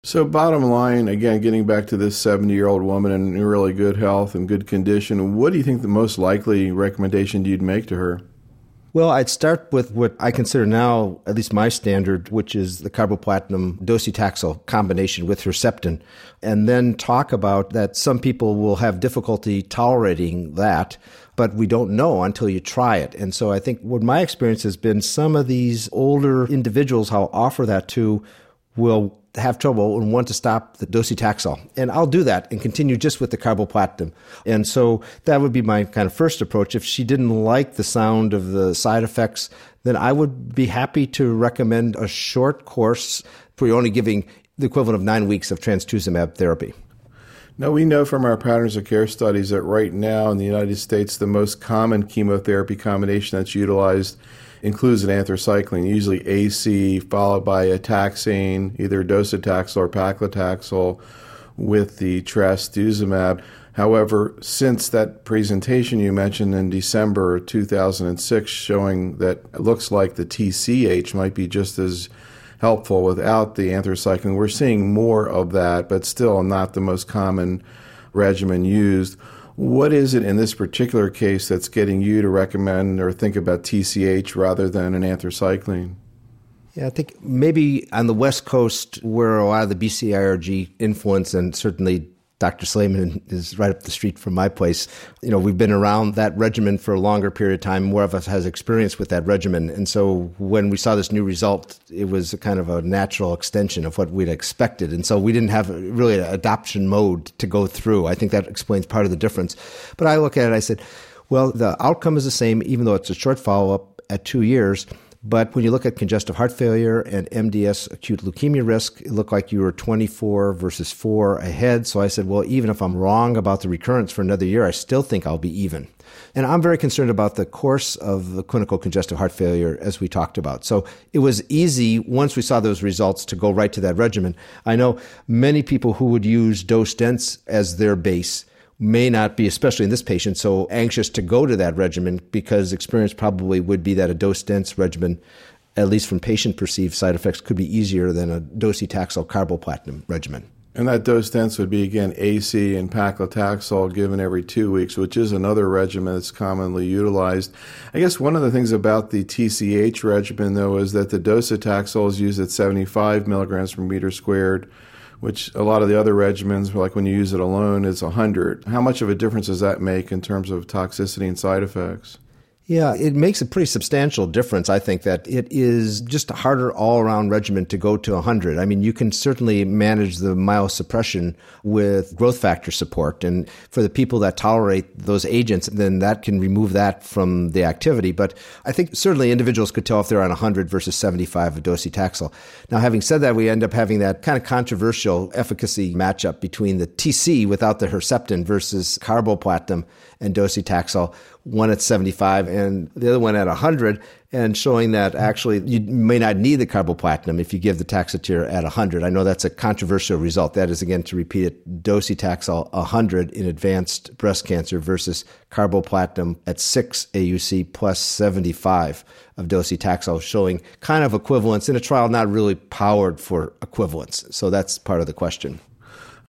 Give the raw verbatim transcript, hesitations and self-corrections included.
So bottom line, again, getting back to this seventy-year-old woman in really good health and good condition, what do you think the most likely recommendation you'd make to her? Well, I'd start with what I consider now, at least my standard, which is the carboplatin docetaxel combination with Herceptin, and then talk about that some people will have difficulty tolerating that, but we don't know until you try it. And so I think what my experience has been, some of these older individuals I'll offer that to will have trouble and want to stop the docetaxel. And I'll do that and continue just with the carboplatin. And so that would be my kind of first approach. If she didn't like the sound of the side effects, then I would be happy to recommend a short course where you're only giving the equivalent of nine weeks of trastuzumab therapy. Now, we know from our patterns of care studies that right now in the United States, the most common chemotherapy combination that's utilized includes an anthracycline, usually A C followed by a taxane, either docetaxel or paclitaxel with the trastuzumab. However, since that presentation you mentioned in December two thousand six showing that it looks like the T C H might be just as helpful without the anthracycline, we're seeing more of that, but still not the most common regimen used. What is it in this particular case that's getting you to recommend or think about T C H rather than an anthracycline? Yeah, I think maybe on the West Coast where a lot of the B C I R G influence, and certainly Doctor Slayman is right up the street from my place. You know, we've been around that regimen for a longer period of time. More of us has experience with that regimen. And so when we saw this new result, it was a kind of a natural extension of what we'd expected. And so we didn't have really an adoption mode to go through. I think that explains part of the difference. But I look at it, I said, well, the outcome is the same, even though it's a short follow-up at two years. But when you look at congestive heart failure and M D S acute leukemia risk, it looked like you were twenty-four versus four ahead. So I said, well, even if I'm wrong about the recurrence for another year, I still think I'll be even. And I'm very concerned about the course of the clinical congestive heart failure, as we talked about. So it was easy, once we saw those results, to go right to that regimen. I know many people who would use dose dense as their base may not be, especially in this patient, so anxious to go to that regimen because experience probably would be that a dose-dense regimen, at least from patient-perceived side effects, could be easier than a docetaxel carboplatin regimen. And that dose-dense would be, again, A C and paclitaxel given every two weeks, which is another regimen that's commonly utilized. I guess one of the things about the T C H regimen, though, is that the docetaxel is used at seventy-five milligrams per meter squared, which a lot of the other regimens, like when you use it alone, is one hundred. How much of a difference does that make in terms of toxicity and side effects? Yeah, it makes a pretty substantial difference. I think that it is just a harder all-around regimen to go to one hundred. I mean, you can certainly manage the myelosuppression with growth factor support. And for the people that tolerate those agents, then that can remove that from the activity. But I think certainly individuals could tell if they're on one hundred versus seventy-five of docetaxel. Now, having said that, we end up having that kind of controversial efficacy matchup between the T C without the Herceptin versus carboplatin and docetaxel, one at seventy-five and the other one at one hundred, and showing that actually you may not need the carboplatin if you give the Taxotere at one hundred. I know that's a controversial result. That is, again, to repeat it, docetaxel one hundred in advanced breast cancer versus carboplatin at six A U C plus seventy-five of docetaxel, showing kind of equivalence in a trial not really powered for equivalence. So that's part of the question.